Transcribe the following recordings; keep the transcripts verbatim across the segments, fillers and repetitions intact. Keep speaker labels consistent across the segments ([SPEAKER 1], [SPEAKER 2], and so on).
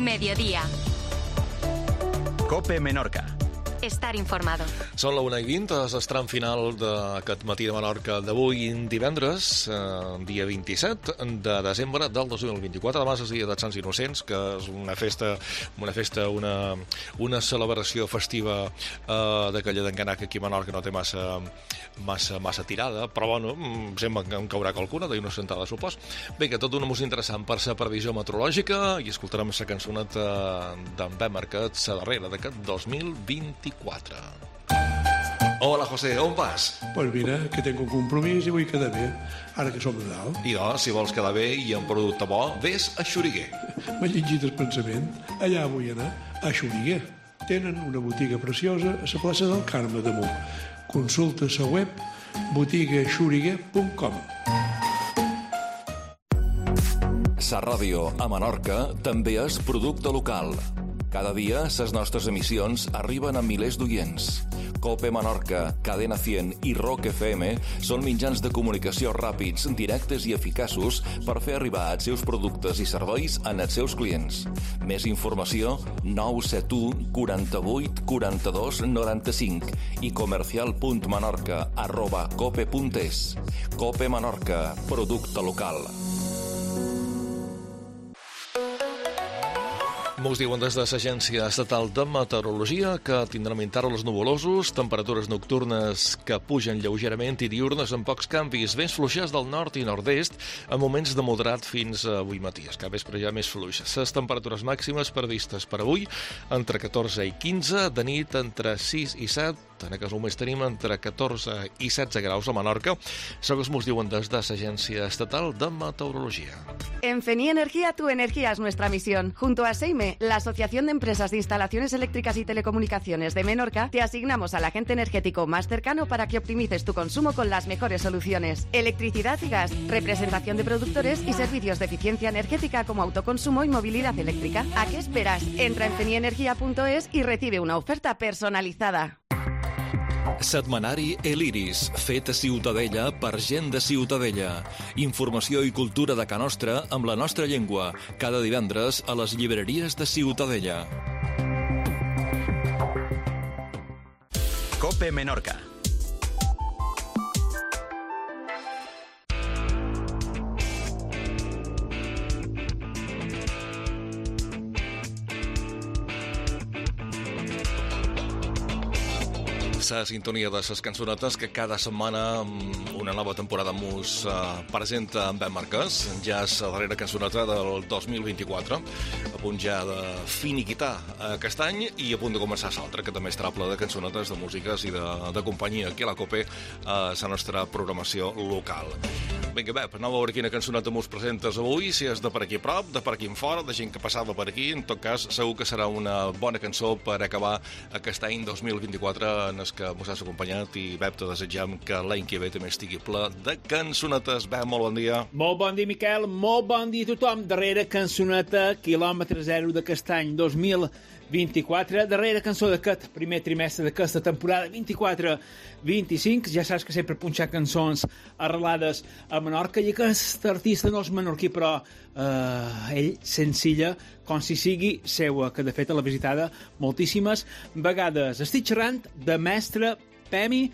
[SPEAKER 1] Mediodía.
[SPEAKER 2] COPE Menorca.
[SPEAKER 1] Estar informado.
[SPEAKER 3] Són la una i vint, és el tram final d'aquest matí de Menorca d'avui divendres, eh, dia vint-i-set de desembre del dos mil vint-i-quatre. Demà és el dia dels Sants Innocents, que és una festa, una festa, una, una celebració festiva eh, d'aquella d'enganar que aquí a Menorca no té massa, massa, massa tirada, però bueno, sembla que en caurà qualcuna, d'una sentada, supos. Bé, que tot una música interessant per la previsió meteorològica i escoltarem la cançoneta d'en Ben Marquet, la darrera d'aquest dos mil vint-i-quatre. Hola, José, on vas?
[SPEAKER 4] Pues mira, que tengo un compromís i vull quedar bé, ara que som de dalt.
[SPEAKER 3] I doncs, si vols quedar bé i amb producte bo, vés a Xuriguer.
[SPEAKER 4] M'ha llegit el pensament. Allà vull anar, a Xuriguer. Tenen una botiga preciosa a la plaça del Carme damunt. Consulta la web botiga xuriguer punt com.
[SPEAKER 5] Sa ràdio a Menorca també és producte local. Cada dia, les nostres emissions arriben a milers d'oients. COPE Menorca, Cadena cent i Rock F M són mitjans de comunicació ràpids, directes i eficaços per fer arribar els seus productes i serveis als seus clients. Més informació, nou set u quaranta-vuit quaranta-dos noranta-cinc i comercial.menorca arroba cope punt es. COPE Menorca, producte local.
[SPEAKER 3] Mos diuen des de l'Agència Estatal de Meteorologia que tindrem intervals nuvolosos, temperatures nocturnes que pugen lleugerament i diurnes amb pocs canvis, vents fluixers del nord i nord-est, en moments de moderat fins a avui matí. És que a vespre ja més fluix. Les temperatures màximes previstes per avui entre catorze i quinze, de nit entre sis i set, en aquest moment tenim entre catorze i setze graus a Menorca, segons mos diuen des de l'Agència Estatal de Meteorologia.
[SPEAKER 6] En Feni Energía, tu energía es nuestra misión. Junto a Seime, la Asociación de Empresas de Instalaciones Eléctricas y Telecomunicaciones de Menorca, te asignamos al agente energético más cercano para que optimices tu consumo con las mejores soluciones. Electricidad y gas, representación de productores y servicios de eficiencia energética como autoconsumo y movilidad eléctrica. ¿A qué esperas? Entra en feni energía punto es y recibe una oferta personalizada.
[SPEAKER 5] Setmanari El Iris, fet a Ciutadella per gent de Ciutadella. Informació i cultura de ca nostra amb la nostra llengua, cada divendres a les llibreries de Ciutadella.
[SPEAKER 2] COPE Menorca.
[SPEAKER 3] La sintonia de les cançonetes que cada setmana una nova temporada mos uh, presenta en Ben Marquès. Ja és la darrera cançoneta del dos mil vint-i-quatre, a punt ja de finiquitar aquest any i a punt de començar l'altre, que també estarà ple de cançonetes, de músiques i de, de companyia aquí a la COPE, a la nostra programació local. Vinga, Bep, anem a veure quina cançoneta mos presentes avui, si és de per aquí a prop, de per aquí en fora, de gent que passava per aquí. En tot cas, segur que serà una bona cançó per acabar aquest any dos mil vint-i-quatre en el que mos has acompanyat, i Bep, te desitjam que l'any que ve també estigui ple de cançonetes. Bep, molt bon dia.
[SPEAKER 7] Molt bon dia, Miquel, molt bon dia a tothom. Darrera cançoneta, quilòmetre zero d'aquest any dos mil vint-i-quatre, darrera cançó d'aquest primer trimestre d'aquesta temporada vint-i-quatre vint-i-cinc. Ja saps que sempre punxar cançons arrelades a Menorca, i aquest artista no és menorquí, però eh, ell senzilla com si sigui seua, que de fet l'ha visitada moltíssimes vegades. Estic xerrant de mestre Pemi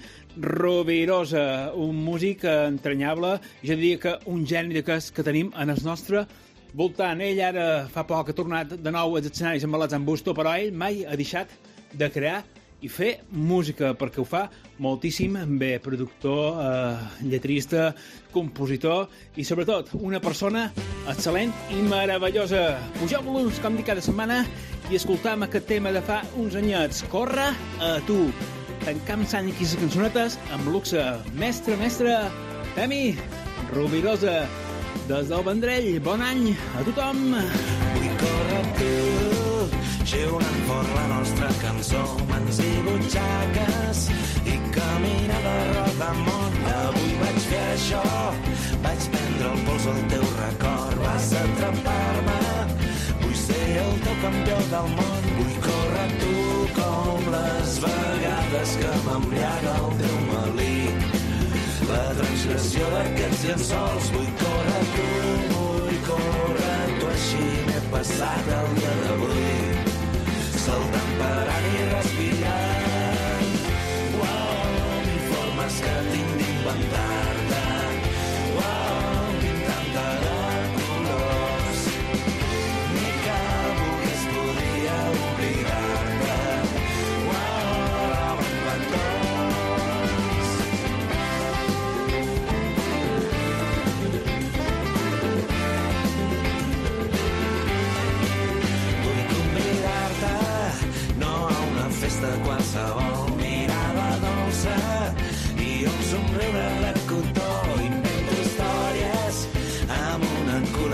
[SPEAKER 7] Rovirosa, un músic entranyable, jo diria que un geni d'aquests que tenim en el nostre voltant. Ell ara fa poc ha tornat de nou als escenaris emballats amb Busto, però ell mai ha deixat de crear i fer música, perquè ho fa moltíssim bé. Productor, eh, lletrista, compositor i sobretot una persona excel·lent i meravellosa. Pugem-los, com dic cada setmana, i escoltam aquest tema de fa uns anyets. Corre a tu. Tancam sant aquí les cançonetes amb luxe. Mestre, mestre, Pemi Rovirosa, des del Vendrell. Bon any a tothom.
[SPEAKER 8] Vull córrer amb tu, xiulant fort la nostra cançó, mans i butxaques i caminar de roda amunt. Avui vaig fer això, vaig prendre el pols al teu record, vas atrapar-me, vull ser el teu campió del món. Vull córrer amb tu com les vegades que m'embriaga el teu melic, la transgressió d'aquests llençols. Vull córrer tu, vull córrer tu, així m'he passat el dia d'avui.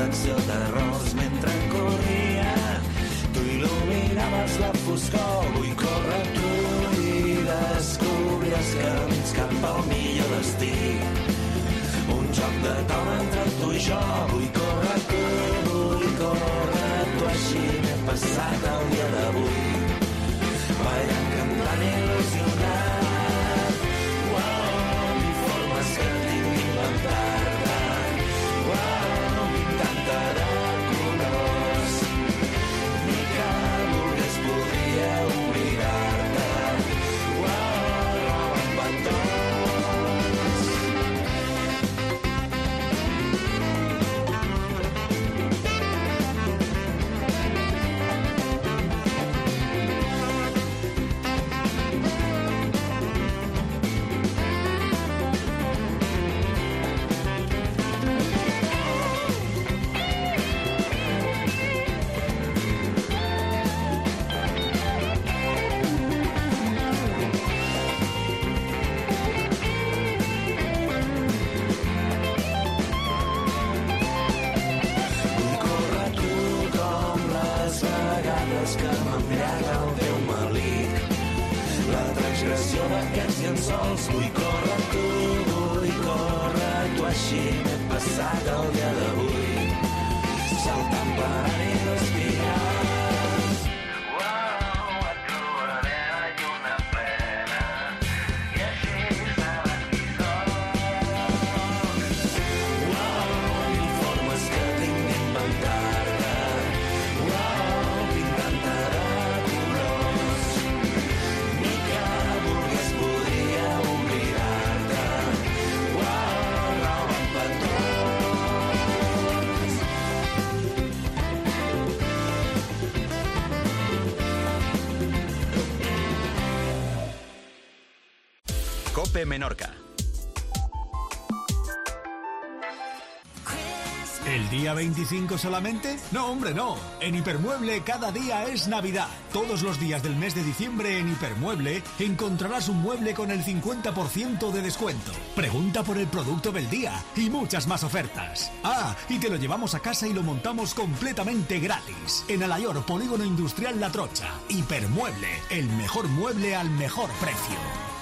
[SPEAKER 8] col·lecció d'errors mentre corria. Tu il·luminaves la foscor, vull córrer tu i descobrir els camins cap al millor destí. Un joc de taula entre tu i jo, vull córrer tu, vull córrer tu, així m'he passat el dia d'avui. Ballant, cantant, il·lusionat. Uau, mil formes que tinc d'inventar-te. Uau, pintant-te de colors. Ni que volgués podria oblidar-te. Uau, roba amb petons. Que m'embriaga el teu malic, la transgressió d'aquests llençols. Vull córrer tu, vull córrer tu, així m'he passat el dia d'avui, saltant, parant i respirant. Uau, et trobaré la lluna plena i així sabràs qui soc. Uau, mil formes que tinc d'inventar-te. Uau, pintant-te de colors. Ni que volgués podria oblidar-te. Uau, roba amb petons.
[SPEAKER 1] COPE Menorca.
[SPEAKER 2] ¿El día veinticinco solamente? No, hombre, no. En Hipermueble cada día es Navidad. Todos los días del mes de diciembre en Hipermueble encontrarás un mueble con el cincuenta por ciento de descuento. Pregunta por el producto del día y muchas más ofertas. Ah, y te lo llevamos a casa y lo montamos completamente gratis. En Alayor, Polígono Industrial La Trocha. Hipermueble, el mejor mueble al mejor precio.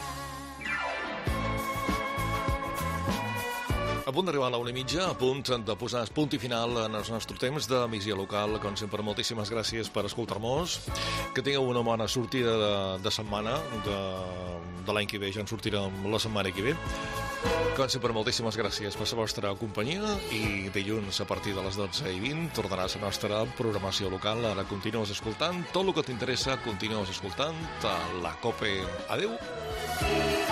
[SPEAKER 3] A punt d'arribar a la una i mitja, a punt de posar punt i final en el nostre temps d'emissió local. Com sempre, moltíssimes gràcies per escoltar-nos. Que tingueu una bona sortida de, de setmana, de, de l'any que ve. Ja en sortirem la setmana que ve. Com sempre, moltíssimes gràcies per la vostra companyia i dilluns a partir de les dotze i vint tornaràs a la nostra programació local. Ara continues escoltant tot el que t'interessa, continues escoltant la COPE. Adeu!